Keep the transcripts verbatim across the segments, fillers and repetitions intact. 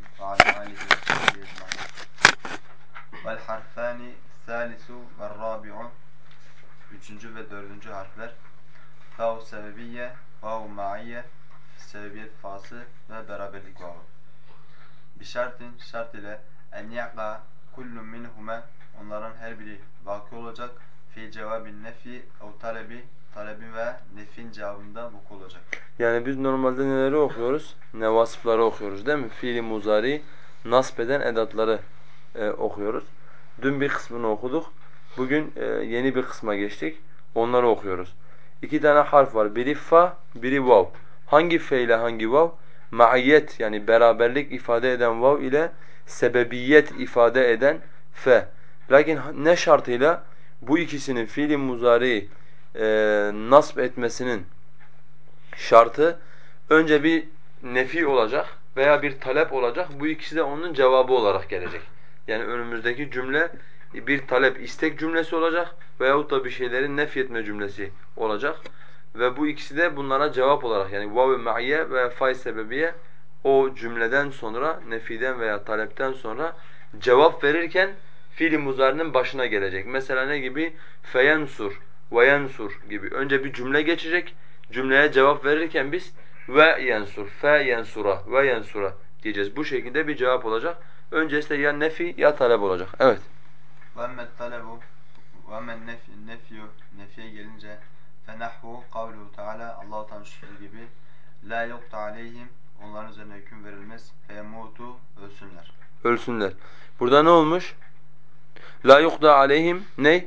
وعلى آله وصحبه أجمعين. والحرفان الثالث والرابع. Üçüncü ve dördüncü harfler. Fav sebebiye, vav ma'iyye, sebebiyet fası ve beraberlik vavı. Bir şartın şart ile en yaqa kullun minhuma, onların her biri vakı olacak. Fi cevabin nefi ev talebi, talebin ve nefin cevabında vuku olacak. Yani biz normalde neleri okuyoruz? Nevasıfları okuyoruz değil mi? Fiili muzari nasb eden edatları e, okuyoruz. Dün bir kısmını okuduk. Bugün e, yeni bir kısma geçtik. Onları okuyoruz. İki tane harf var. Biri fa, biri vav. Hangi fe ile hangi vav? Ma'iyet yani beraberlik ifade eden vav ile sebebiyet ifade eden fe. Lakin ne şartıyla? Bu ikisinin fiili muzari e, nasb etmesinin şartı önce bir nefi olacak veya bir talep olacak. Bu ikisi de onun cevabı olarak gelecek. Yani önümüzdeki cümle bir talep, istek cümlesi olacak veyahut da bir şeylerin nefyetme cümlesi olacak. Ve bu ikisi de bunlara cevap olarak yani vav-i ma'ye ve fay sebebiye o cümleden sonra, nefiden veya talepten sonra cevap verirken fiil-i muzari'nin başına gelecek. Mesela ne gibi? Feyensur, veyensur gibi. Önce bir cümle geçecek. Cümleye cevap verirken biz ve yensur, fe yensura, ve yensura diyeceğiz. Bu şekilde bir cevap olacak. Öncesinde ya nefi ya talep olacak. Evet. وَاَمَّا الطَّلَبُ وَاَمَّا النَّفْيُ Nefiye gelince فَنَحْوُ قَوْلُهُ Teala Allah-u Teala şu gibi لَا يُقْتَ عَلَيْهِمْ onların üzerine hüküm verilmez. فَيَمُوتُ ölsünler. Ölsünler. Burada ne olmuş? La yuqda aleyhim ne?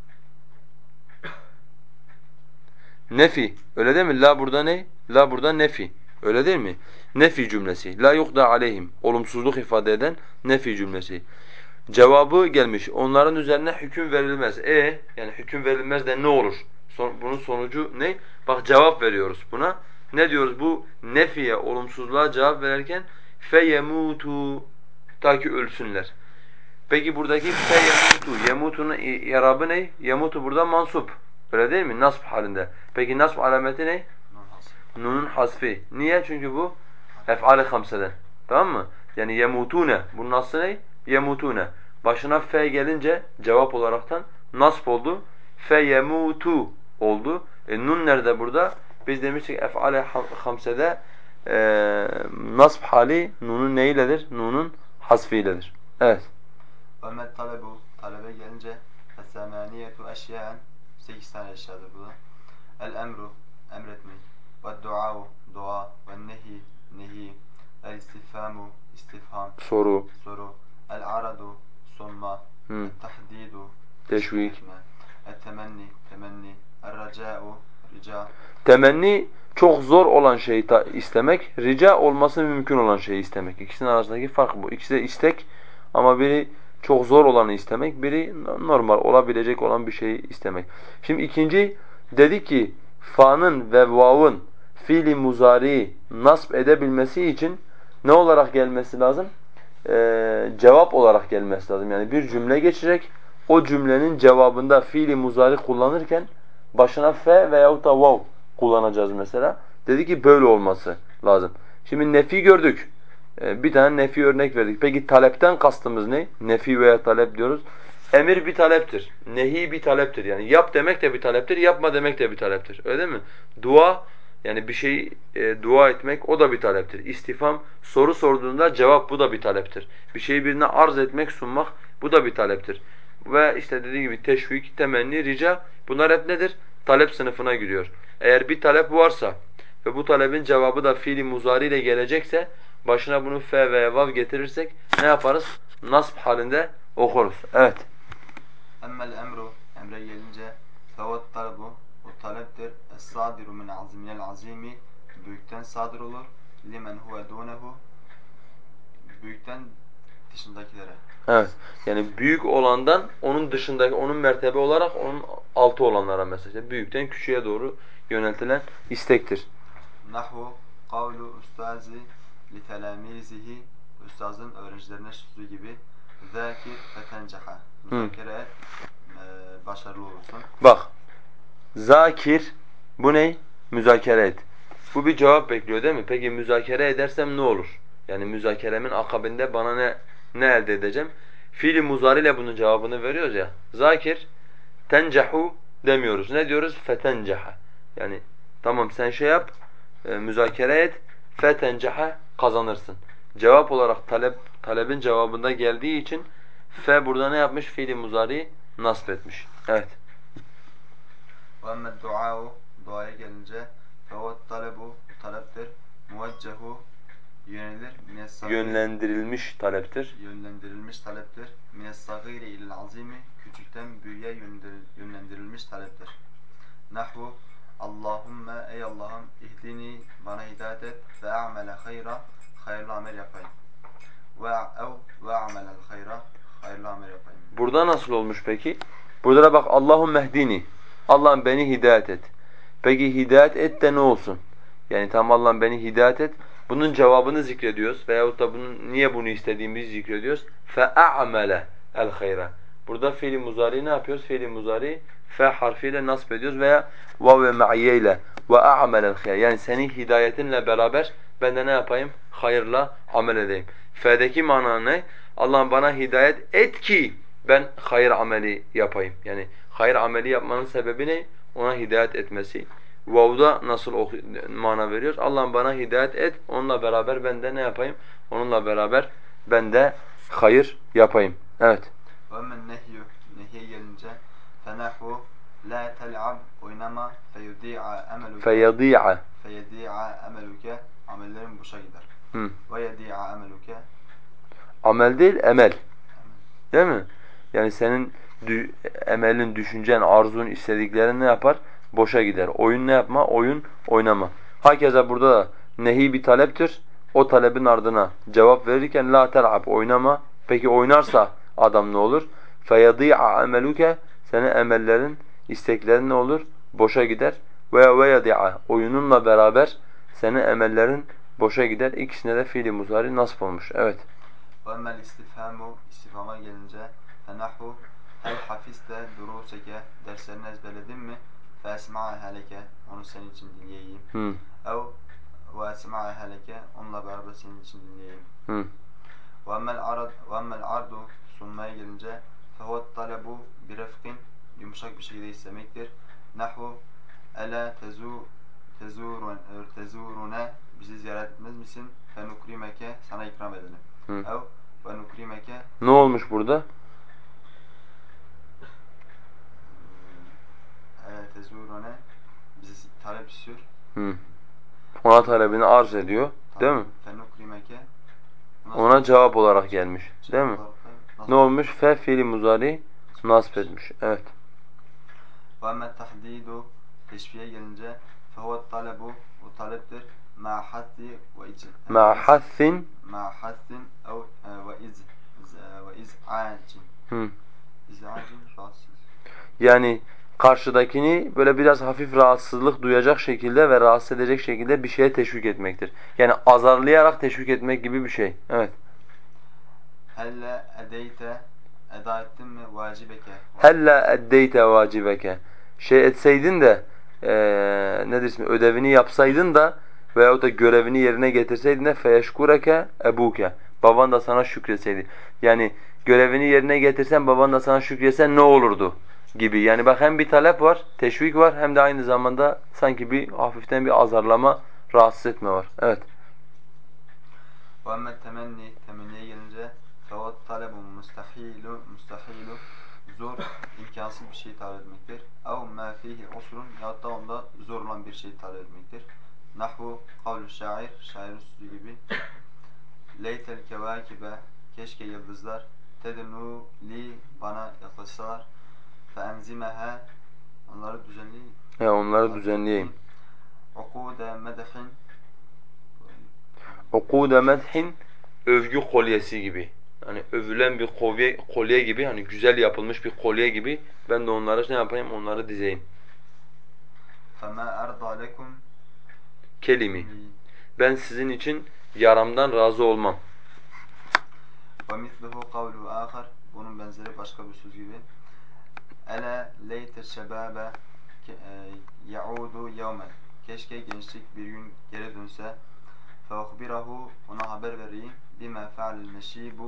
Nefi. Öyle değil mi? La burada ne? La burada nefi. Öyle değil mi? Nefi cümlesi. La yuqda aleyhim. Olumsuzluk ifade eden nefi cümlesi. Cevabı gelmiş. Onların üzerine hüküm verilmez. E yani hüküm verilmez de ne olur? Son, bunun sonucu ne? Bak cevap veriyoruz buna. Ne diyoruz? Bu nefiye, olumsuzluğa cevap verirken feyemutu ta ki ölsünler. Peki buradaki feyemutu, yemutunun i'rabı ne? Yemutu burada mansup. Öyle değil mi? Nasb halinde. Peki nasb alameti ne? Nunun hasfi. Niye? Çünkü bu ef'al-i hamseden. Tamam mı? Yani yemutune. Bunun aslı ne? Yemutune. Başına fe gelince cevap olaraktan nasb oldu. Fe yemutu oldu. E, nun nerede burada? Biz demiştik ef'al-i hamsede e, nasb hali nunun neyledir? Nunun hasfiyledir. Evet. وَاَمَّا الطَّلَبُ talebe gelince فَسَمَانِيَةُ eşyaen sekiz tane eşyadır bu da. El-emru emretmek, ve'd-du'a dua, ve'n-nehi nehi, el-istifhamu istifham Soru, soru, el-aradu sunma, Hı. el-tahdidu teşbih teşvik. etme, el-temenni temenni, el-raca'u rica. Temenni çok zor olan şeyi ta- istemek, rica olması mümkün olan şeyi istemek. İkisinin arasındaki fark bu. İkisi de istek ama biri çok zor olanı istemek, biri normal olabilecek olan bir şeyi istemek. Şimdi ikinci dedi ki fa'nın ve vav'ın fiili muzariyi nasb edebilmesi için ne olarak gelmesi lazım? Ee, cevap olarak gelmesi lazım. Yani bir cümle geçecek. O cümlenin cevabında fiili muzari kullanırken başına fe veyahut da vav kullanacağız mesela. Dedi ki böyle olması lazım. Şimdi nefi gördük. Ee, bir tane nefi örnek verdik. Peki talepten kastımız ne? Nefi veya talep diyoruz. Emir bir taleptir. Nehi bir taleptir. Yani yap demek de bir taleptir, yapma demek de bir taleptir. Öyle değil mi? Dua yani bir şey e, dua etmek o da bir taleptir. İstifham soru sorduğunda cevap bu da bir taleptir. Bir şeyi birine arz etmek, sunmak bu da bir taleptir. Ve işte dediğim gibi teşvik, temenni, rica bunlar hep nedir? Talep sınıfına giriyor. Eğer bir talep varsa ve bu talebin cevabı da fiili muzari ile gelecekse başına bunu fe veya vav getirirsek ne yaparız? Nasb halinde okuruz. Evet. Emmel emru emre gelince fevet talebu o taleptir. Es-sadiru min azmiyel azimi büyükten sadır olur. Limen huve dunehu büyükten dışındakilere. Evet. Yani büyük olandan onun dışındaki, onun mertebe olarak onun altı olanlara mesela. Büyükten küçüğe doğru yöneltilen istektir. Nahu kavlu ustazi li telamizihi ustazın öğrencilerine sözü gibi zakir fetenceha Hı. müzakere et e, başarılı olursun. Bak. Zakir. Bu ne? Müzakere et. Bu bir cevap bekliyor değil mi? Peki müzakere edersem ne olur? Yani müzakeremin akabinde bana ne ne elde edeceğim? Fiil-i muzari ile bunun cevabını veriyoruz ya. Zakir tencehu demiyoruz. Ne diyoruz? Fetenceha. Yani tamam sen şey yap, e, müzakere et, fetenceha kazanırsın. Cevap olarak talep talebin cevabında geldiği için fe burada ne yapmış? Fiil-i muzari'yi nasb etmiş. Evet. وَاَمَّا الدُّعَاءُ Duaya gelince فَهُوَ talebu taleptir. Muveccehu yönelir. Minessagir Yönlendirilmiş taleptir. yönlendirilmiş taleptir. Minessagiri ilal azimi küçükten büyüğe yönlendirilmiş taleptir. Nahvu Allahümme ey Allah'ım ihdini bana hidayet et ve a'mele hayra hayırlı amel yapayım. Ve ev ve amelel hayra hayırlı amel yapayım. Burada nasıl olmuş peki? Burada da bak Allahümme ehdini. Allah'ım beni hidayet et. Peki hidayet et de ne olsun? Yani tam Allah'ım beni hidayet et. Bunun cevabını zikrediyoruz veyahut da bunun niye bunu istediğimizi zikrediyoruz. فَاَعْمَلَ الْخَيْرَ. Burada fiil-i muzari ne yapıyoruz? Fiil-i muzari fe harfiyle nasb ediyoruz veya vav ve ma'ye ile ve a'mel hayr. Yani senin hidayetinle beraber ben de ne yapayım? Hayırla amel edeyim. Fe'deki mana ne? Allah'ım bana hidayet et ki ben hayır ameli yapayım. Yani hayır ameli yapmanın sebebi ne? Ona hidayet etmesi. Vav'da nasıl mana veriyoruz? Allah'ım bana hidayet et, onunla beraber ben de ne yapayım? Onunla beraber ben de hayır yapayım. Evet. وَمَنْ نَهْيُ Nehiye gelince فَنَحُ لَا تَلْعَبْ Oynama فَيُدِيعَ اَمَلُكَ فَيَضِيعَ فَيَدِيعَ اَمَلُكَ Amellerin boşa gider. Hı. وَيَدِيعَ اَمَلُكَ Amel değil, emel. Değil mi? Yani senin dü emelin, düşüncen, arzun, istediklerin ne yapar? Boşa gider. Oyun ne yapma? Oyun oynama. Hakeza burada da nehi bir taleptir. O talebin ardına cevap verirken la tel'ab oynama. Peki oynarsa adam ne olur? Feyadi'a emeluke senin emellerin, isteklerin ne olur? Boşa gider. Veya veyadi'a oyununla beraber senin emellerin boşa gider. İkisine de fiil-i muzari nasb olmuş. Evet. وَاَمَّا الْاِسْتِفْهَامُ İstifhama gelince فَنَحُ Hel hafiste duruseke derslerini ezberledin mi? فَاَسْمَعَهَا لَكَ Onu senin için dinleyeyim. Hı. اَوْ وَاَسْمَعَهَا لَكَ Onunla beraber senin için dinleyeyim. Hı. وَاَمَّا الْعَرْضُ Sunmaya gelince فَهُوَ الطَّلَبُ بِرَفْقٍ Yumuşak bir şekilde istemektir. Nahu Ela tezu tezurun tezuruna bizi ziyaret etmez misin? Fenukrimeke sana ikram edelim. Hı. Ev ve nukrimeke Ne olmuş burada? Ela tezuruna bizi talep istiyor. Hı. Ona talebini arz ediyor, değil mi? Fenukrimeke Ona cevap olarak gelmiş, değil mi? Ne Nasıl? olmuş? Fe fiili muzari nasb etmiş. Evet. Ve emme tahdidu teşbihe gelince fehuve talebu o taleptir. Ma haddi ve iz Ma hassin ma haddin ev ve iz ve iz'acin. Hı. İz'acin rahatsız. Yani karşıdakini böyle biraz hafif rahatsızlık duyacak şekilde ve rahatsız edecek şekilde bir şeye teşvik etmektir. Yani azarlayarak teşvik etmek gibi bir şey. Evet. Helle edeyte eda ettin mi vacibeke? Hella eddeyte vacibeke. Şey etseydin de eee nedir ismi ödevini yapsaydın da veyahut da görevini yerine getirseydin de feyeşkureke ebuke. Baban da sana şükretseydi. Yani görevini yerine getirsen baban da sana şükretse ne olurdu gibi. Yani bak hem bir talep var, teşvik var hem de aynı zamanda sanki bir hafiften bir azarlama, rahatsız etme var. Evet. Ve emme temenni temenniye gelince fehuve talebu mustahilu mustahilu zor, imkansız bir şey talep etmektir. Ev ma fihi usrun yahut da onda zor olan bir şey talep etmektir. Nahvu kavlu şair, şairin sözü gibi. Leytel kevakibe, keşke yıldızlar, tednu li, bana yaklaşsalar. Fe enzimeha, onları düzenleyeyim. Ya onları düzenleyeyim. Ukude medehin, Ukude medhin övgü kolyesi gibi. Hani övülen bir kolye, kolye gibi, hani güzel yapılmış bir kolye gibi ben de onları ne yapayım? Onları dizeyim. fema erda lekum, Kelimi. Ben sizin için yaramdan razı olmam. ve misluhu kavlu ahar, bunun benzeri başka bir söz gibi. Ela leyte şebabe yaudu yevmen, keşke gençlik bir gün geri dönse. فَاُخْبِرَهُ ona haber vereyim. بِمَا فَعَلِ الْمَشِيبُ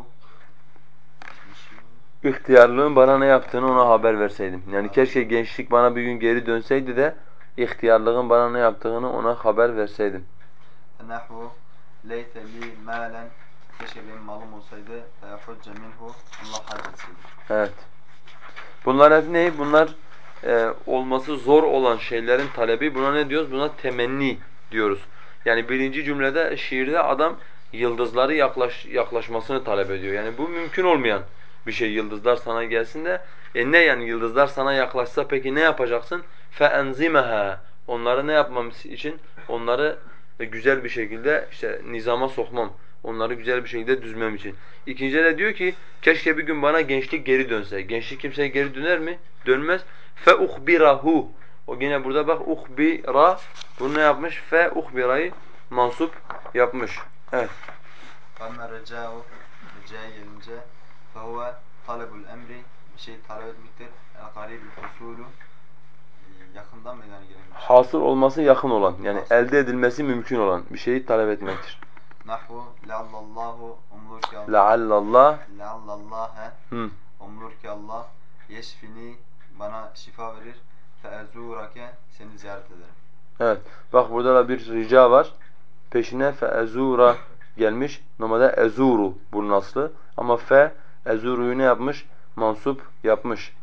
İhtiyarlığın bana ne yaptığını ona haber verseydim. Yani keşke gençlik bana bir gün geri dönseydi de ihtiyarlığın bana ne yaptığını ona haber verseydim. فَنَحْوُ لَيْتَ لِي مَالًا keşke benim malım olsaydı فَيَحُجَّ مِنْهُ Allah hac etseydi. Evet. Bunlar hep ne? Bunlar e, olması zor olan şeylerin talebi. Buna ne diyoruz? Buna temenni diyoruz. Yani birinci cümlede şiirde adam yıldızları yaklaş, yaklaşmasını talep ediyor. Yani bu mümkün olmayan bir şey, yıldızlar sana gelsin de. E ne yani yıldızlar sana yaklaşsa peki ne yapacaksın? فَاَنْزِمَهَا Onları ne yapmam için? Onları güzel bir şekilde işte nizama sokmam. Onları güzel bir şekilde düzmem için. İkincide de diyor ki keşke bir gün bana gençlik geri dönse. Gençlik kimseye geri döner mi? Dönmez. فَاُخْبِرَهُ O yine burada bak ukhbira bunu ne yapmış? فَاُخْبِرa'yı mansup yapmış. Evet. فَمَّا رَجَاءُ Rica'ya gelince فَهُوَ طَلَبُ الْاَمْرِ bir şey talep etmektir. اَقَارِبِ الْحُسُولُ yakından meydana gelen bir şey. Hasıl olması yakın olan yani Hasıl. elde edilmesi mümkün olan bir şeyi talep etmektir. Nahvu leallallahu umulur ki Allah Leallallah leallallâhe Hı. umulur ki Allah yeşfini bana şifa verir feezurake seni ziyaret ederim. Evet. Bak burada da bir rica var. Peşine feezura gelmiş. Normalde ezuru bunun aslı. Ama fe ezuruyu ne yapmış? Mansup yapmış.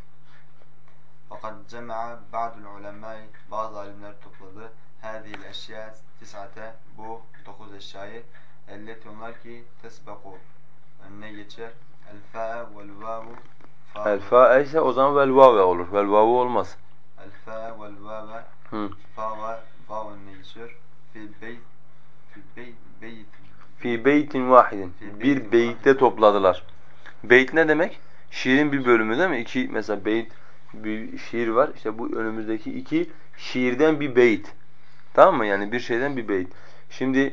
Fakat cema'a ba'dul ulemâi bazı alimler topladı. Hâzihil eşya tis'ate bu dokuz eşyayı elleti onlar ki tesbeku önüne geçer. El fa'a vel vavu El fa ise o zaman vel vave olur. Vel vavu olmaz. El fa'a vel vave Hı. fa ve vav önüne geçiyor. Fi beyt fi beyt beyt Fi beytin vahidin. Fi Bir beytin beytte vahidin. topladılar. Beyt ne demek? Şiirin bir bölümü değil mi? İki mesela beyt bir şiir var. İşte bu önümüzdeki iki şiirden bir beyt. Tamam mı? Yani bir şeyden bir beyt. Şimdi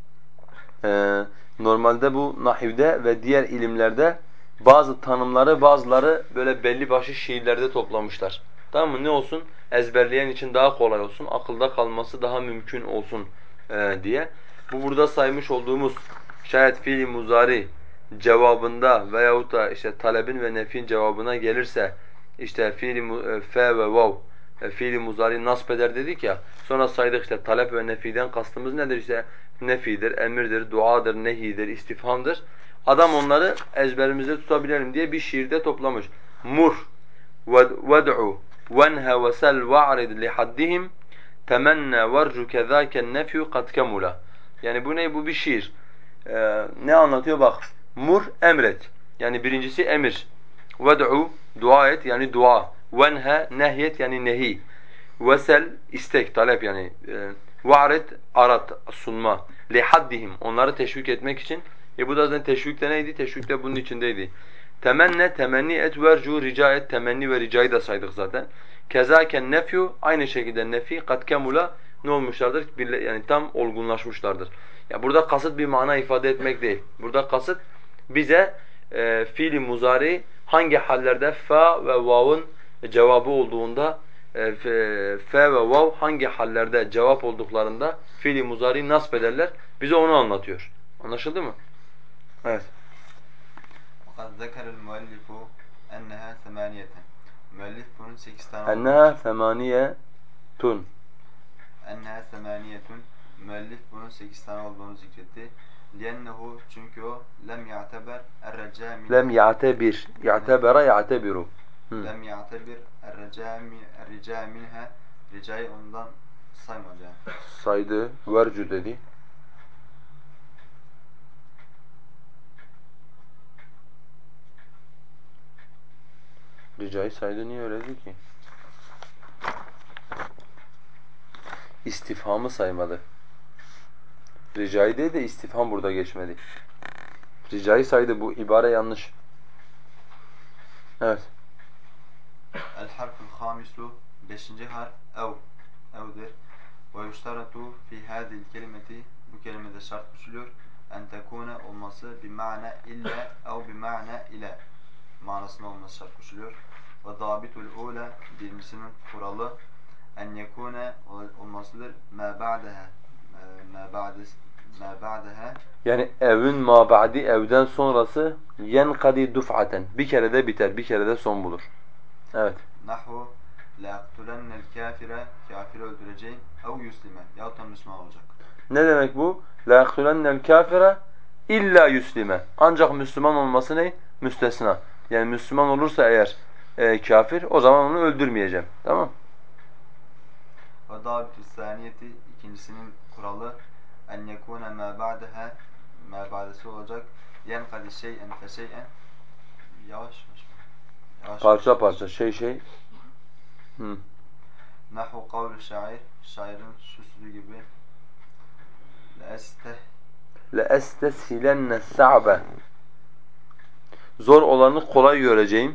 Ee, normalde bu nahivde ve diğer ilimlerde bazı tanımları bazıları böyle belli başlı şiirlerde toplamışlar. Tamam mı? Ne olsun? Ezberleyen için daha kolay olsun, akılda kalması daha mümkün olsun e, diye. Bu burada saymış olduğumuz şayet fiili muzari cevabında veyahut da işte talebin ve nefin cevabına gelirse işte fiili mu- e, fe ve vav e, fiili muzari nasb eder dedik ya. Sonra saydık işte talep ve nefiden kastımız nedir? İşte nefidir, emirdir, duadır, nehidir, istifhamdır. Adam onları ezberimizde tutabilelim diye bir şiirde toplamış. Mur وَدْعُ وَنْهَ وَسَلْ وَعْرِضْ لِحَدِّهِمْ تَمَنَّى وَرْجُ كَذَاكَ النَّفْيُ قَدْ كَمُلَ Yani bu ne? Bu bir şiir. Ee, ne anlatıyor bak. Mur, emret. Yani birincisi emir. وَدْعُ dua et yani dua. وَنْهَ nehyet yani nehi. Vesel istek, talep yani. E, Va'ret arat, sunma. Lihaddihim onları teşvik etmek için. E bu da zaten teşvikte neydi? Teşvikte bunun içindeydi. Temenne, temenni et, vercu, rica et, temenni ve ricayı da saydık zaten. Kezâken nefyu, aynı şekilde nefi, kat kemula ne olmuşlardır? Birle, yani tam olgunlaşmışlardır. Ya burada kasıt bir mana ifade etmek değil. Burada kasıt bize e, fiili muzari hangi hallerde fa ve vav'ın cevabı olduğunda e, fe, fe ve vav hangi hallerde cevap olduklarında fiili muzari nasb ederler. Bize onu anlatıyor. Anlaşıldı mı? Evet. Fakat zekerel müellifu enneha semaniyeten. Müellif bunun sekiz tane olduğunu Enneha semaniyetun. enneha semaniyetun. Müellif bunun sekiz tane olduğunu zikretti. Liennehu çünkü o lem ya'teber er-reca minha. Lem ya'tebir. Ya'tebera ya'tebiru. Hı. Lem ya'tebir er-reca min er-rica minha. Ricayı ondan saymadı yani. Saydı, vercu dedi. Ricayı saydı niye öyle dedi ki? İstifhamı saymadı. Ricayı değil de istifham burada geçmedi. Ricayı saydı, bu ibare yanlış. Evet. El harful hamisu beşinci harf ev. Evdir. Ve yuştaratu fi hadil kelimeti bu kelimede şart koşuluyor. En tekune olması bir ma'na illa ev bir ma'na ile manasında olması şart koşuluyor. Ve dabitul ula birincisinin kuralı en yekune olmasıdır ma ba'daha ma ba'des ma ba'daha Yani evün ma ba'di, evden sonrası yenkadi duf'aten. Bir kere de biter, bir kere de son bulur. Evet. nahu la'aktulennel kafire, kafiri öldüreceğim ev yuslime yahut da Müslüman olacak. Ne demek bu? La yaktulennel kafire illa yuslime. Ancak Müslüman olması ne? Müstesna. Yani Müslüman olursa eğer e, kafir, o zaman onu öldürmeyeceğim. Tamam? Ve dâbitü sâniyeti, ikincisinin kuralı en yekûne mâ ba'daha, mâ ba'desi olacak. Yenkadi şey'en fe şey'en, yavaş yavaş. Yavaş Parça yavaş. parça, şey şey. Hı. Nahu kavlu şair, şairin şu sözü gibi. Leesteh لَاَسْتَسْهِلَنَّ السَّعْبَ. Zor olanı kolay göreceğim.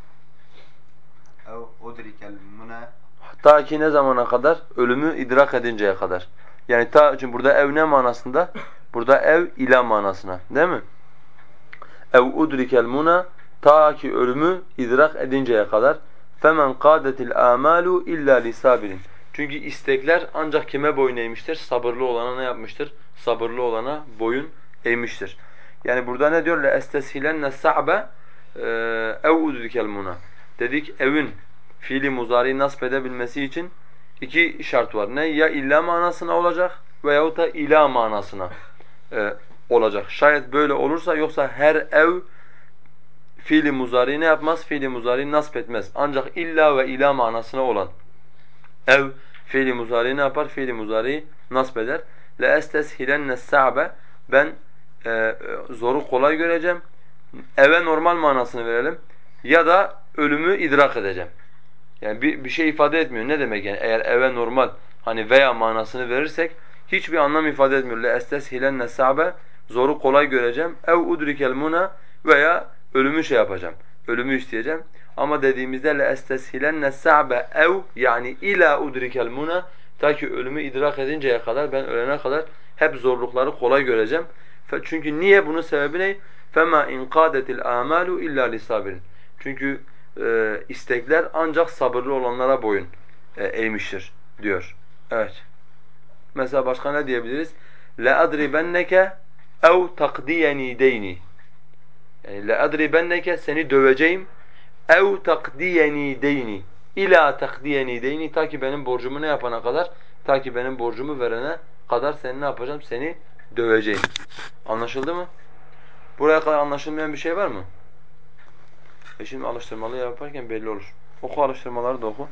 ev udrikel muna, Ta ki ne zamana kadar? Ölümü idrak edinceye kadar. Yani ta, çünkü burada ev ne manasında? Burada ev ila manasına, değil mi? Ev udrikel muna, ta ki ölümü idrak edinceye kadar. Femen qadetil amalu illa lisabirin. Çünkü istekler ancak kime boyun eğmiştir? Sabırlı olana ne yapmıştır? Sabırlı olana boyun eğmiştir. Yani burada ne diyor? Le esteshilenne sa'be ev udrikel muna. Dedik evin fiili muzari nasb edebilmesi için iki şart var. Ne? Ya illa manasına olacak veyahut da ila manasına e, olacak. Şayet böyle olursa, yoksa her ev fiili muzari ne yapmaz? Fiili muzari nasb etmez. Ancak illa ve ila manasına olan ev fiili muzari ne yapar? Fiili muzari nasb eder. La esteshilenne sa'be. Ben e, zoru kolay göreceğim. Eve normal manasını verelim. Ya da ölümü idrak edeceğim. Yani bir, bir şey ifade etmiyor. Ne demek yani? Eğer eve normal hani veya manasını verirsek hiçbir anlam ifade etmiyor. Le esteshilenne sa'be. Zoru kolay göreceğim. Ev udrikel muna, veya ölümü şey yapacağım. Ölümü isteyeceğim. Ama dediğimizde le esteshilenne sa'be ev, yani ila udrikel muna, ta ki ölümü idrak edinceye kadar, ben ölene kadar hep zorlukları kolay göreceğim. Çünkü niye? Bunun sebebi ne? Fema in qadetil amalu illa lisabirin. Çünkü e, istekler ancak sabırlı olanlara boyun e, eğmiştir diyor. Evet. Mesela başka ne diyebiliriz? La adribenneke ev takdiyeni deyni. Yani la adribenneke, seni döveceğim. Ev takdiyeni deyni. İla takdiyeni deyni, ta ki benim borcumu ne yapana kadar? Ta ki benim borcumu verene kadar seni ne yapacağım? Seni döveceğim. Anlaşıldı mı? Buraya kadar anlaşılmayan bir şey var mı? E şimdi alıştırmalı yaparken belli olur. Oku, alıştırmaları da oku.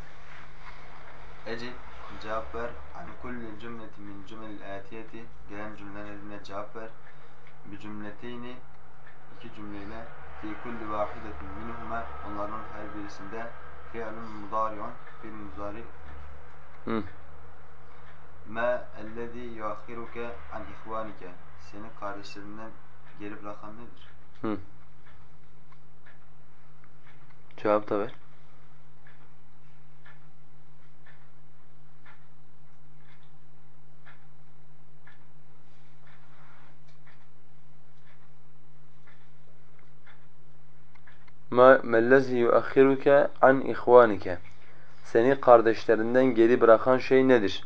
ecib, cevap ver. An kulli cümleti min cümlel atiyeti, gelen cümlelerine cevap ver. Bir cümleteyni, iki cümleyle. Fi kulli vahidetin minhuma, onların her birisinde fi'lun mudari'un, fi'l mudari. Hı. Ma ellezî yuakhiruke an ihvanike, seni kardeşlerinden geri bırakan nedir? Hı. Cevap da ver. Ma mellezî yuakhiruke an ihvanike. Seni kardeşlerinden geri bırakan şey nedir?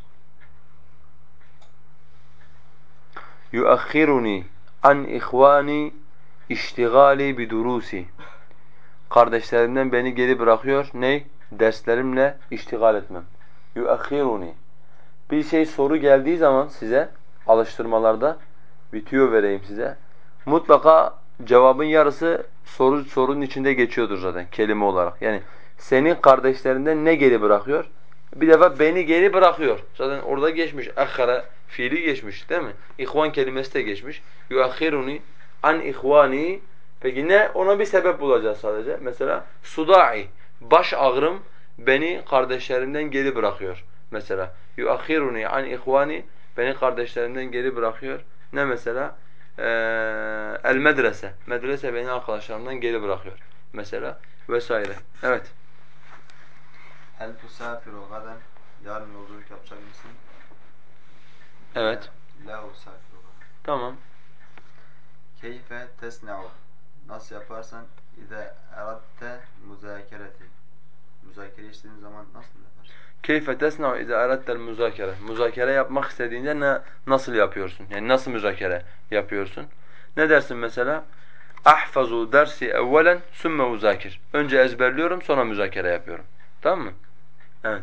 Yuakhiruni an ihvani iştigali bidurusi. Kardeşlerimden beni geri bırakıyor. Ne? Derslerimle iştigal etmem. Yuakhiruni. Bir şey soru geldiği zaman size alıştırmalarda bir tüyo vereyim size. Mutlaka cevabın yarısı soru sorunun içinde geçiyordur zaten kelime olarak. Yani senin kardeşlerinden ne geri bırakıyor? Bir defa beni geri bırakıyor. Zaten orada geçmiş. Akhara fiili geçmiş, değil mi? İhvan kelimesi de geçmiş. Yuakhiruni an ihvani. Peki ne? Ona bir sebep bulacağız sadece. Mesela sudai. Baş ağrım beni kardeşlerimden geri bırakıyor. Mesela yuakhiruni an ihvani, beni kardeşlerimden geri bırakıyor. Ne mesela? Ee, el medrese. Medrese beni arkadaşlarımdan geri bırakıyor. Mesela vesaire. Evet. Hel tusafiru gaden, yarın yolculuk yapacak mısın? Evet. La, la usafiru gaden. Tamam. Keyfe tesna'u, nasıl yaparsan İze eradte müzakereti, müzakere istediğin zaman nasıl yaparsın? Keyfe tesna'u iza aradtel muzakere. Muzakere yapmak istediğinde ne nasıl yapıyorsun? Yani nasıl müzakere yapıyorsun? Ne dersin mesela? Ahfazu dersi evvelen sümme uzakir. Önce ezberliyorum sonra müzakere yapıyorum. Tamam mı? Evet.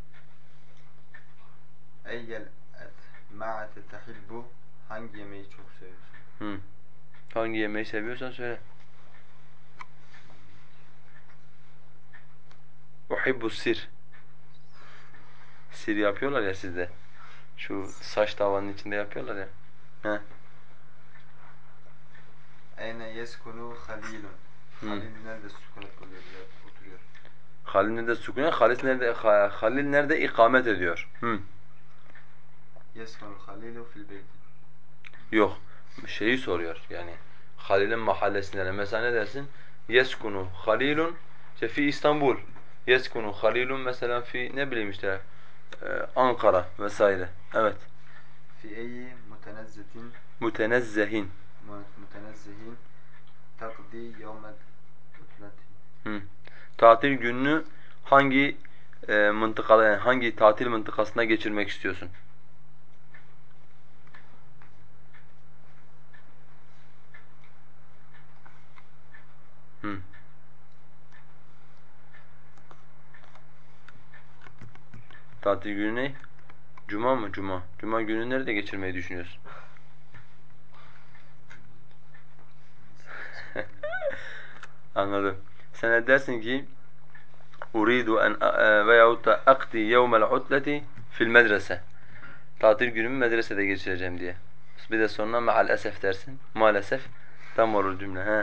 Eyyel et ma'ate tehibbu. Hangi yemeği çok seviyorsun? Hı. Hangi yemeği seviyorsan söyle. Uhibbu sir. Sir yapıyorlar ya sizde. Şu saç tavanın içinde yapıyorlar ya. He. Eyne yeskunu halilun. Hı. Halil nerede sükunet oluyor, oturuyor? Halil nerede sükunet? Halil nerede Halil nerede ikamet ediyor? Hı. Yeskunu halilu fil beyti. Yok. Şeyi soruyor yani. Halil'in mahallesinde. Mesela ne dersin? Yeskunu Halilun işte fi İstanbul. Yeskunu Halilun mesela fi ne bileyim işte e, Ankara vesaire. Evet. Fi eyyi mutenezzetin. Mütenezzehin. Mutenezzehin. Takdi yevmed utlati. Hı. Tatil gününü hangi e, mıntıkada yani hangi tatil mıntıkasında geçirmek istiyorsun? Hı. Tatil günü ne? Cuma mı? Cuma. Cuma günü nerede geçirmeyi düşünüyorsun? Anladım. Sen de dersin ki uridu en veyahut da akdi yevmel utleti fil medrese. Tatil günümü medresede geçireceğim diye. Bir de sonra maalesef dersin. Maalesef tam olur cümle. He.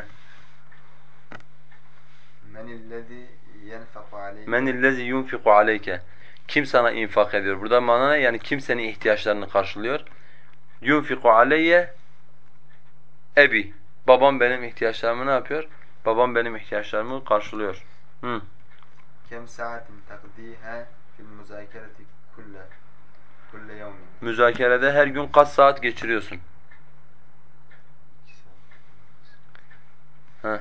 Menillezî yenfeku aleyke. Menillezî yunfiku aleyke. Kim sana infak ediyor? Burada mana ne? Yani kim senin ihtiyaçlarını karşılıyor? Yunfiku aleyye ebi. Babam benim ihtiyaçlarımı ne yapıyor? Babam benim ihtiyaçlarımı karşılıyor. Hı. Kem saatin takdiha fil muzakereti kulle. Kulle yevmin. Müzakerede her gün kaç saat geçiriyorsun? Heh.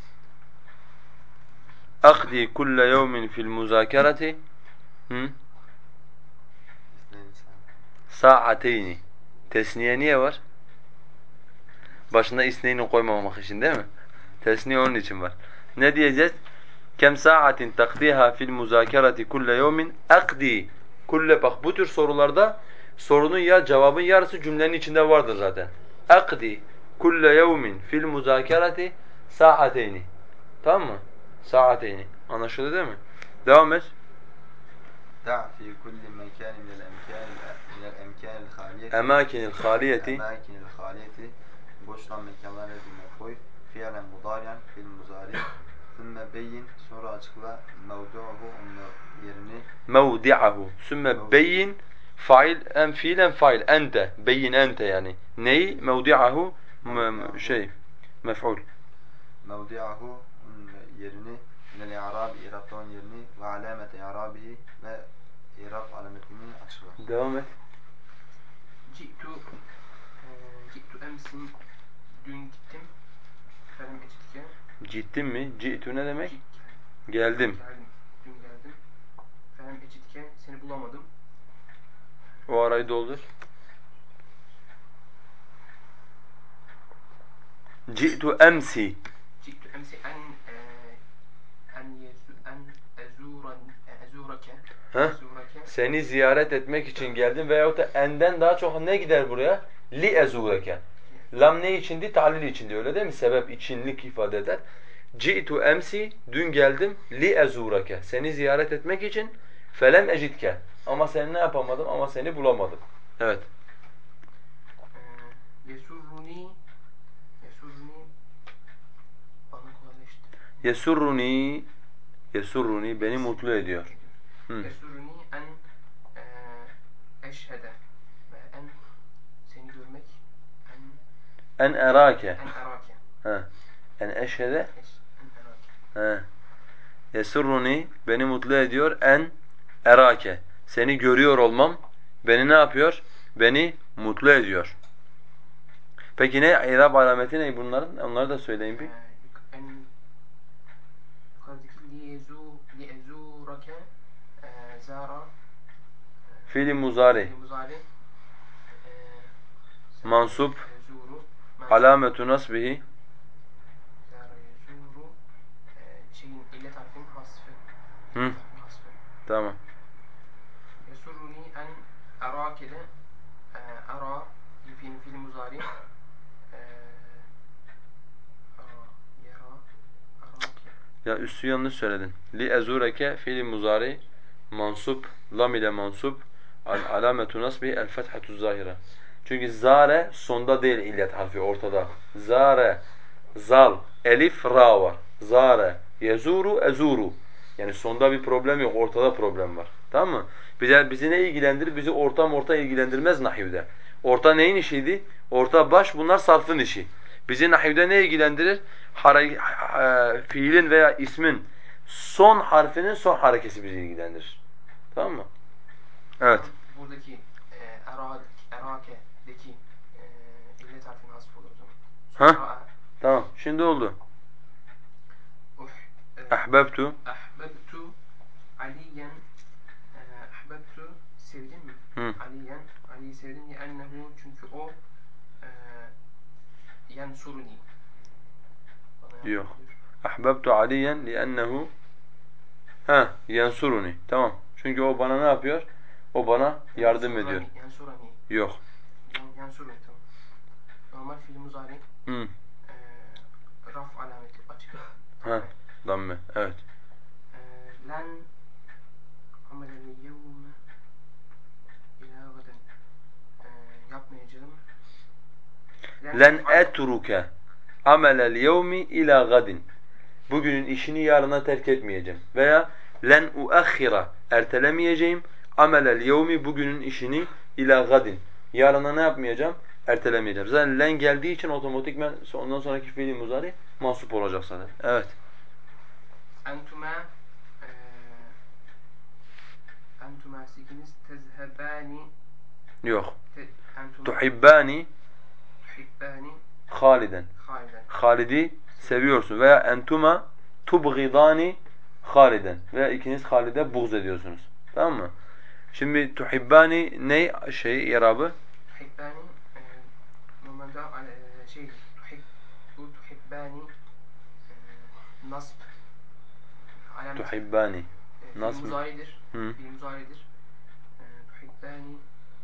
Akdi kulle yevmin fil muzakereti Hı? İsneyn saat. Sa'ateyni. Tesniye niye var? Başında isneyni koymamak için değil mi? Tesniye onun için var. Ne diyeceğiz? Kem sa'atin takdiha fil muzakereti kulle yevmin akdi. Kulle bak bu tür sorularda sorunun ya cevabın yarısı cümlenin içinde vardır zaten. Akdi kulle yevmin fil muzakereti sa'ateyni. Tamam mı? Sa'ateyni. Anlaşıldı değil mi? Devam et. Da fi kulli mekan minel emkan minel emkanil haliyeti. Emakinil haliyeti. Emakinil haliyeti. Boş olan mekanlar birbirine koy. Fiilen mudariyen fil muzari. Sümme beyin, sonra açıkla mevdu'uhu, onun yerini. Mevdi'ahu. Sümme beyin fail en fiil en fail. Ente. Beyin ente yani. Neyi? Mevdi'ahu Mevdi'ahu. şey mef'ul. Mevdi'ahu, onun yerini. Minel i'rabi, i'rabta onun yerini. Ve alamete i'rabihi, ve i'rab alametini açıkla. Devam et. Ci'tu eee, Ci'tu emsin, dün gittim. Felem ecitke. Ciddim mi? Ci'tu ne demek? Cit Geldim. geldim. Dün geldim. Felem ecitke, seni bulamadım. O arayı doldur. Ci'tu emsi. Ci'tu emsi en eee, en yezu en ezuran ezurake. Heh. Ezurake. Seni ziyaret etmek için geldim veyahut da enden daha çok ne gider buraya? Li ezureke. Lam ne içindi? Ta'lil içindi öyle değil mi? Sebep içinlik ifade eder. Ci'tu emsi, dün geldim, li ezureke. Seni ziyaret etmek için felem ecitke. Ama seni ne yapamadım? Ama seni bulamadım. Evet. Eee, Yesurruni Yesurruni bana kolaylaştı. Yesurruni, yesurruni beni mutlu ediyor. Hı. Yesurruni en eee, eşhede ve en seni görmek en En erake. en erake. Ha. En eşhede. Eş, en erake. Ha. Yesurruni beni mutlu ediyor en erake. Seni görüyor olmam beni ne yapıyor? Beni mutlu ediyor. Peki ne? İrab alameti ne bunların? Onları da söyleyin bir. Eee, yuk- en yukarıdaki liyezu liyezurake eee, zara Fiili muzari. Fiili muzari. E, Mansup. Yezuru. Mansup. Alametu nasbihi. Zara yezuru. E, şeyin illet harfinin hasfı. Hı. İllet harfinin hasfı. Tamam. Yesurruni en arake de e, ara fiil fiil muzari. E, ara yara arake. Ya üstü yanlış söyledin. Li ezureke fiili muzari mansup lam ile mansup al alametu nasbi el fethatu zahire. Çünkü zare sonda değil illet harfi ortada. Zare, zal, elif, ra var. Zare, yezuru, ezuru. Yani sonda bir problem yok, ortada problem var. Tamam mı? Bize, bizi ne ilgilendirir? Bizi orta orta ilgilendirmez nahivde. Orta neyin işiydi? Orta baş bunlar sarfın işi. Bizi nahivde ne ilgilendirir? Hare, e, fiilin veya ismin son harfinin son harekesi bizi ilgilendirir. Tamam mı? Evet. Buradaki e, ara, erake'deki e, illet harfinin hasf olur o zaman. Ha? Sonra Tamam. Şimdi oldu. uh, e, Ahbabtu. ahbabtu aliyen e, ahbabtu sevdim mi? Hı. Aliyen Ali'yi sevdim li ennehu çünkü o e, yansuruni. Bana yardım Yok. ediyor. Ahbabtu aliyen li'ennehu ha yansuruni. Tamam. Çünkü o bana ne yapıyor? O bana yardım Yansurani, ediyor. Yansurani. Yok. Yan, yansuruni tamam. Normal fiil muzari Hı. e, raf alameti açık. Ha. Damme. Evet. E, len ameleni yevme ila gaden e, yapmayacağım. Len ef'al- etruke amelel yevmi ila gadin. Bugünün işini yarına terk etmeyeceğim. Veya len uakhira ertelemeyeceğim. Amelel yevmi bugünün işini ila gadin. Yarına ne yapmayacağım? Ertelemeyeceğim. Zaten len geldiği için otomatikmen ondan sonraki fiili muzari mansup olacak zaten. Evet. Entuma e, entuma sikiniz tezhebani Yok. te, entuma Tuhibbani tuhibbani Haliden. haliden. Halid'i seviyorsun veya entuma tubghidani Haliden veya ikiniz Halid'e buğz ediyorsunuz. Tamam mı? Şimdi tuhibbani ne şey yarabı? Tuhibbani e, normalde e, şeydir. Tuhib, bu tuhibbani e, nasb alameti. Tuhibbani. E, fiil Nasb mı? muzaridir. Hı. Fiil muzaridir. E, tuhibbani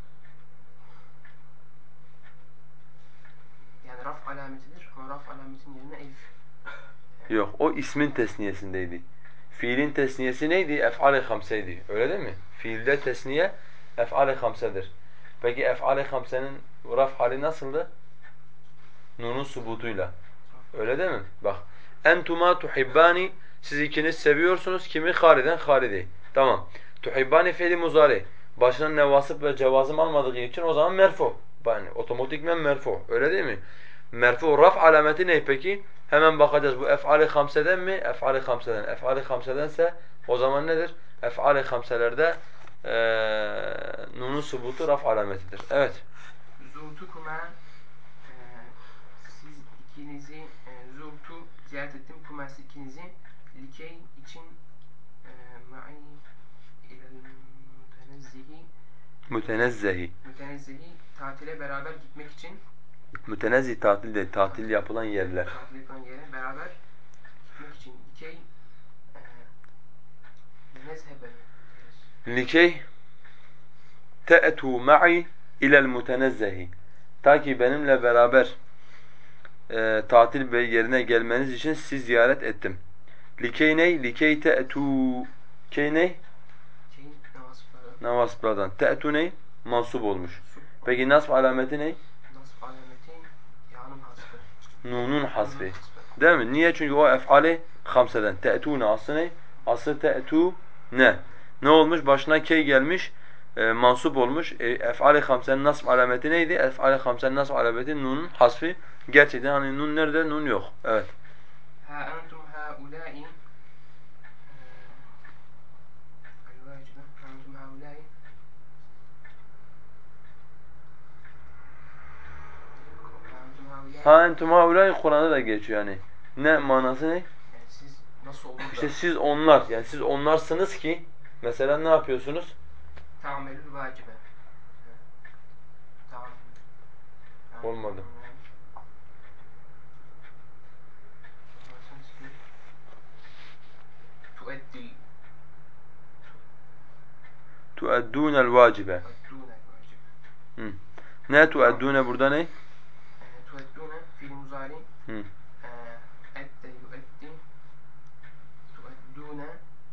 yani raf alametidir ama raf alametinin yerine elif. Yok, o ismin tesniyesindeydi. Fiilin tesniyesi neydi? Ef'al-i hamseydi. Öyle değil mi? Fiilde tesniye ef'al-i hamsedir. Peki ef'al-i hamsenin raf hali nasıldı? Nun'un subutuyla. Öyle değil mi? Bak. Entuma tuhibbani siz ikiniz seviyorsunuz kimi? Haliden Halid'i. Tamam. Tuhibbani fiili muzari. Başına nevasip ve cevazım almadığı için o zaman merfu. Yani otomatikmen merfu. Öyle değil mi? Merfu raf alameti ne peki? Hemen bakacağız. Bu ef'al-i hamseden mi? Ef'al-i hamseden. Ef'al-i hamsedense o zaman nedir? Ef'al-i hamselerde ee, nun'un subutu raf alametidir. Evet. Zurtukuma e, siz ikinizi e, zurtu ziyaret ettim. Kuma siz ikinizi likey için e, ma'i ilel mütenezzihi Mütenezzehi. mütenezzihi tatile beraber gitmek için Mütenezzih tatil değil, tatil yapılan yerler. tatil yapılan yere beraber gitmek için likey e, nezhebe mi deriz? Likey te'tu ma'i ilel mutenezzehi. Ta ki benimle beraber e, tatil ve yerine gelmeniz için sizi ziyaret ettim. Likey ney? Likey te'tu. Key ney? Şeyin nasıfları Navasıpladan. Te'tu ney? Mansub olmuş. su Peki nasb alameti ney? nasf alameti yağının hasfı. Nunun hasfi. Nunun hasfı. Değil mi? Niye? Çünkü o ef'ali hamseden. Te'tûne aslı ne? Aslı te'tû ne? Ne olmuş? Başına key gelmiş, e, mansup olmuş. E, ef'ali hamsenin nasb alameti neydi? Ef'ali hamsenin nasb alameti nunun hasfi. Gerçekten hani nun nerede? Nun yok. Evet. Ha entum haulâi الواجبة أنتم هؤلاء أنتم هؤلاء Ha entum haulâi Kur'an'da da geçiyor yani. Ne manası ne? yani siz nasıl olur da İşte siz onlar, yani siz onlarsınız ki mesela ne yapıyorsunuz? ta'melül vacibe. Tamam. Olmadı. Tueddi. Tu'eddûnel vacibe. Tueddûne vacib. Hı. Ne tu'eddûne burada ne? Tueddûne fiil muzari. Hı. Edde yueddi. Tueddûne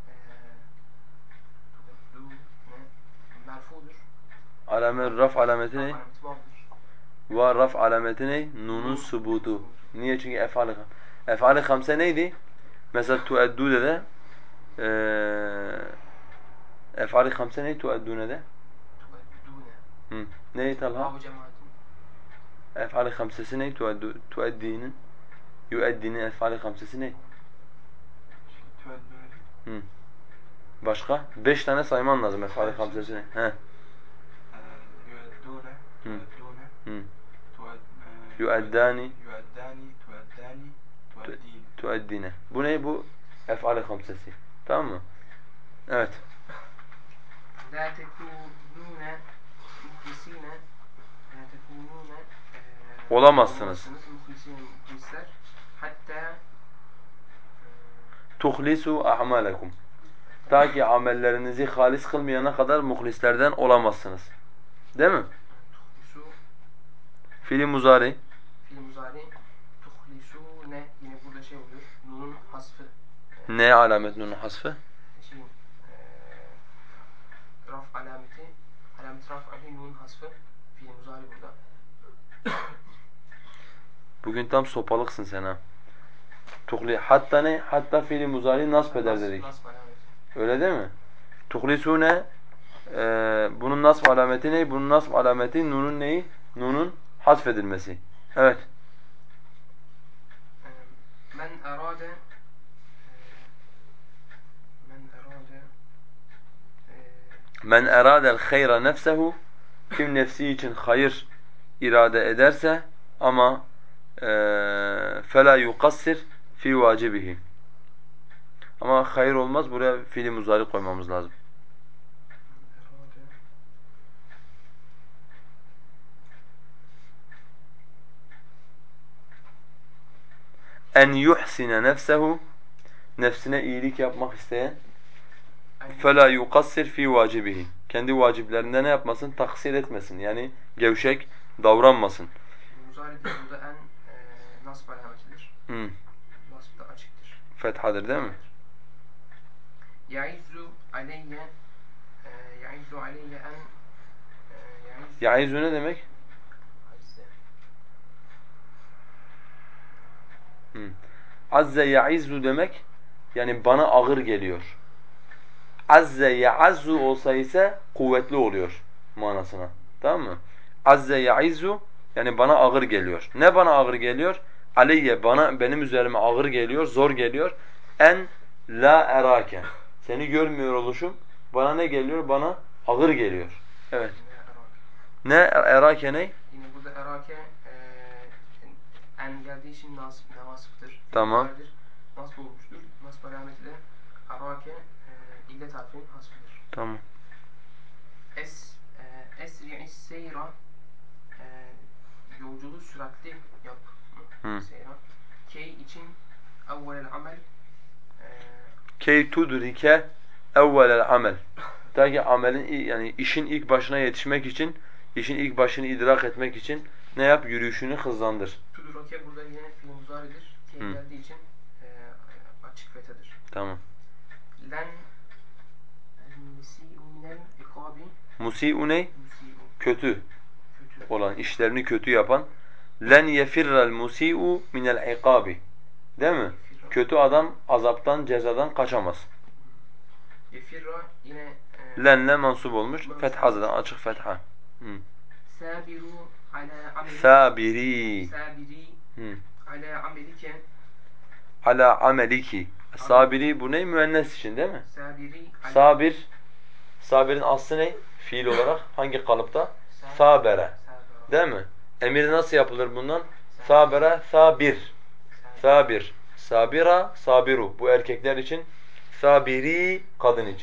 tueddûne merfudur. Alamet raf alameti ne? Alameti vardır. Ve raf alameti ne? Nunun Nun subutu. subutu. Niye? Çünkü ef'al-i ham. Ef'al-i hamse neydi? Mesela tu'eddûde de eee ef'al-i hamse neydi tu'eddûne'de? Tueddûne. Hı. Neydi Talha? Vav cemaatin. Ef'al-i hamsesi ne? Tu'eddu tu'eddi'nin yu'eddinin ef'al-i hamsesi ne? Tueddûne. Hı. Başka? Beş tane sayman lazım ef'al-i hamsesini. He. Yueddûne. Tueddûne. Hı. Tued- Yueddani. Yueddani. Tueddani. Tueddîne. Tueddine. Bu ne? Bu ef'al-i hamsesi. Tamam mı? Evet. La tekunûne muhlisîne. La tekunûne Olamazsınız. muhlisîne muhlisler. Hatta Tuhlisu a'malakum. Ta ki amellerinizi halis kılmayana kadar muhlislerden olamazsınız. Değil mi? tuhlisu Fiil muzari. fiil muzari tuhlisûne yine burada şey oluyor. Nunun hasfı. Ne alamet nunun hasfı? Şeyin eee raf alameti alamet raf ali nunun hasfı. Fiil muzari burada. Bugün tam sopalıksın sen ha. Tuhli hatta ne? Hatta fiil muzari nasb eder dedik. Nasb alameti. Öyle değil mi? Tuhlisune e, bunun nasb alameti ne? Bunun nasb alameti nunun neyi? Nunun hasfedilmesi. Evet. Men erade men erade Men eradel hayra nefsehu kim nefsi için hayır irade ederse ama fela yuqassir fi vacibihi. Ama hayır olmaz. Buraya fiil muzari koymamız lazım. En yuhsine nefsehu nefsine iyilik yapmak isteyen fela yuqassir fi vacibihi. Kendi vaciplerinde ne yapmasın? Taksir etmesin. Yani gevşek davranmasın. muzari de burada en e, nasb alametidir. Hı. Nasb da açıktır. Fethadır değil mi? Yaizzu aleyye e, yaizzu aleyye en e, yaizzu Yaizu ne demek? azze. Hı. Azze ya'izzu demek yani bana ağır geliyor. Azze ya'azzu olsa ise kuvvetli oluyor manasına. Tamam mı? Azze ya'izzu yani bana ağır geliyor. Ne bana ağır geliyor? Aleyye bana benim üzerime ağır geliyor, zor geliyor. En la erake. Seni görmüyor oluşum bana ne geliyor? Bana ağır geliyor. Evet. Ne erake ne? Yine burada erake e, en geldiği için nasb nevasıptır. Tamam. Nasb olmuştur. Nasb alameti de erake e, illet harfinin hasfıdır. Tamam. Es e, esri'is seyra e, yolculuğu süratli yap. Hı. Seyra. Key için evvelel amel e, Key tudrike evvelel amel. Ta ki amelin yani işin ilk başına yetişmek için, işin ilk başını idrak etmek için ne yap? Yürüyüşünü hızlandır. tudroke burada yine fiil muzaridir. Key Hı. geldiği için e, açık fethedir. Tamam. Len musi'u minel ikabi Musi'u ne? musi'u Kötü kötü olan, işlerini kötü yapan. Len yefirrel musi'u minel ikabi. Değil mi? Kötü adam azaptan, cezadan kaçamaz. yefirra yine e, Lenle mansup olmuş. Mansup Fethadan olmuş. açık fetha. Hı. sabiru ala ameli Sabiri. sabiri Hı. ala amelike Ala ameliki. Sabiri bu ne? Müennes için değil mi? sabiri ala Sabir. Sabirin aslı ne? Fiil olarak hangi kalıpta? Sa- Sabere. sabara Değil mi? Emir nasıl yapılır bundan? Sabere, sabir. Sabir. Sabira, sabiru. Bu erkekler için. Sabiri, kadın için.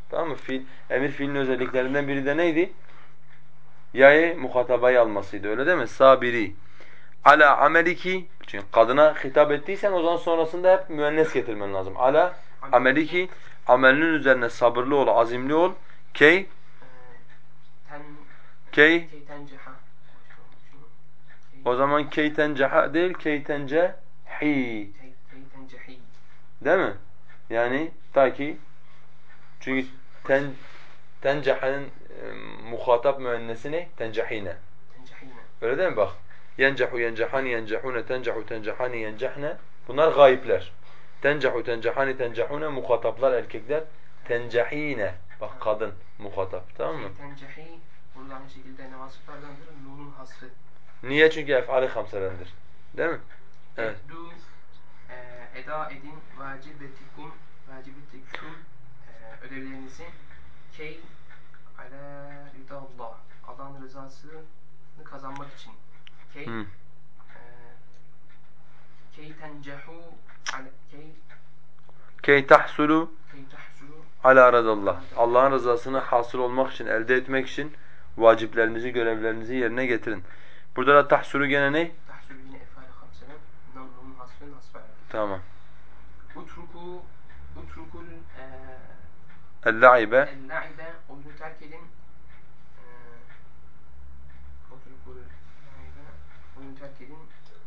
Tamam mı? Fiil, emir fiilin özelliklerinden biri de neydi? Ya'yı muhatabayı almasıydı, öyle değil mi? Sabiri. Ala ameliki, çünkü kadına hitap ettiysen o zaman sonrasında hep müennes getirmen lazım. Ala ameliki, amelinin üzerine sabırlı ol, azimli ol. Key, Ee, ten, key, key tenceha. Key, o zaman key tenceha değil, key tencehi. key, key tencehi. Değil mi? Yani ta ki, çünkü ten, tencehanın e, muhatap müennesi ne? Tencehine. Tencehine. Öyle değil mi bak? Yencehu, yencehani, yencehune, tencehu, tencehani, yencehne. Bunlar gayipler. Tencehu, tencehani, tencehune muhataplar, erkekler. Tencehine. Bak kadın muhatap. Tamam mı? Key tencehi. Burada aynı şekilde ne vasıflardandır? Nun'un hasfı. Niye? Çünkü ef'ali hamselendir. Değil mi? Evet. Eddu, e, eda edin, vacibetikum, vacibetikum e, ödevlerinizi key ala ridallah. Allah'ın rızasını kazanmak için. Key Hı. e, key tencehu ala key Key tahsulu key tahsulu ala radallah. Allah'ın rızasını hasıl olmak için, elde etmek için vaciplerinizi, görevlerinizi yerine getirin. Burada da tahsulu gene ne? tahsulu yine efale hamselen nun'un hasfı nasf alem. Tamam. Utruku utrukul e, El-la'ibe el-la'ibe oyunu terk edin. E, utrukul la'ibe oyunu terk edin.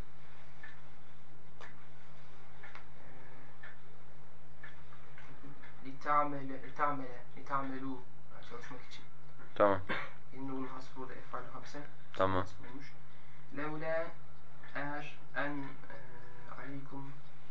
Litamele, litamele, litamelu çalışmak için. Tamam. Yine onun hasfı burada efal hamse. Tamam. Olmuş. Levla eğer en e, aleykum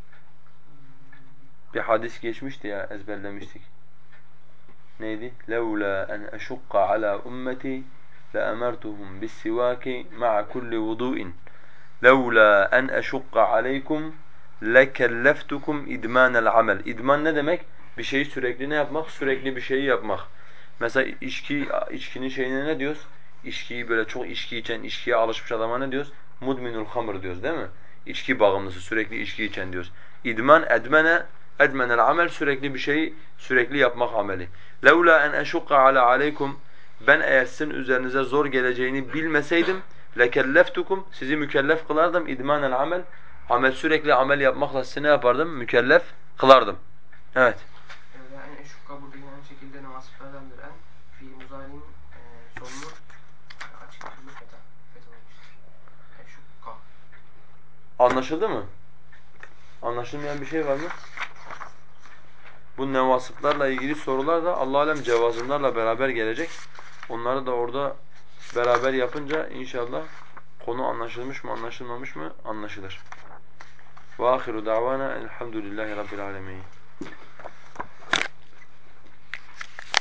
Bir hadis geçmişti ya, ezberlemiştik. Neydi? لَوْلَا أَنْ أَشُقَّ عَلَى أُمَّتِي لَأَمَرْتُهُمْ بِالسِّوَاكِ مَعَ كُلِّ وُضُوءٍ لَوْلَا أَنْ أَشُقَّ عَلَيْكُمْ لَكَلَّفْتُكُمْ اِدْمَانَ الْعَمَلِ İdman ne demek? Bir şeyi sürekli ne yapmak? Sürekli bir şeyi yapmak. Mesela içki, içkinin şeyine ne diyoruz? İçkiyi böyle çok içki içen, içkiye alışmış adama ne diyoruz? Mudminul hamr diyoruz değil mi? İçki bağımlısı, sürekli içki içen diyoruz. İdman, edmene, edmenel amel sürekli bir şeyi sürekli yapmak ameli. لَوْلَا اَنْ اَشُقَّ عَلَى عَلَيْكُمْ Ben eğer sizin üzerinize zor geleceğini bilmeseydim lekelleftukum sizi mükellef kılardım idmanel amel. Amel sürekli amel yapmakla sizi ne yapardım? Mükellef kılardım. Evet. Levla en eşukka burada yine aynı şekilde ne vasıflardandır en fiil muzari'nin e, sonunu e, açık türlü feta. Feta olmuştur. Eşukka. Anlaşıldı mı? Anlaşılmayan bir şey var mı? Bu nevasıflarla ilgili sorular da Allah alem cevazımlarla beraber gelecek. Onları da orada beraber yapınca inşallah konu anlaşılmış mı anlaşılmamış mı anlaşılır. Ve ahiru davana elhamdülillahi rabbil alemin.